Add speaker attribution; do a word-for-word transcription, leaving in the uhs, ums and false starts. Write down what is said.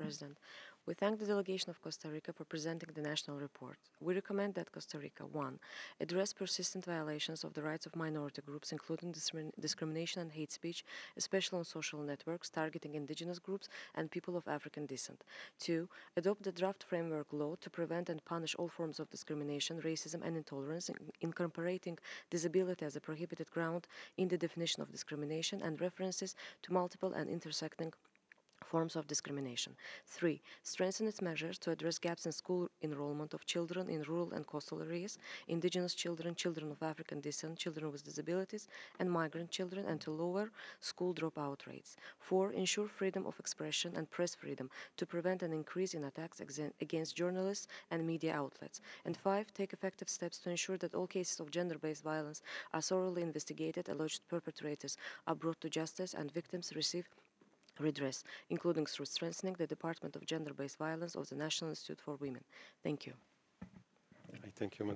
Speaker 1: President. We thank the delegation of Costa Rica for presenting the national report. We recommend that Costa Rica, one, address persistent violations of the rights of minority groups, including discrimin- discrimination and hate speech, especially on social networks targeting indigenous groups and people of African descent. two. Adopt the draft framework law to prevent and punish all forms of discrimination, racism, and intolerance, in- incorporating disability as a prohibited ground in the definition of discrimination and references to multiple and intersecting forms of discrimination. three. Strengthen its measures to address gaps in school enrollment of children in rural and coastal areas, indigenous children, children of African descent, children with disabilities, and migrant children, and to lower school dropout rates. four. Ensure freedom of expression and press freedom to prevent an increase in attacks exa- against journalists and media outlets. And five. Take effective steps to ensure that all cases of gender based violence are thoroughly investigated, alleged perpetrators are brought to justice, and victims receive redress, including through strengthening the Department of Gender-Based Violence of the National Institute for Women. Thank you.
Speaker 2: I thank you,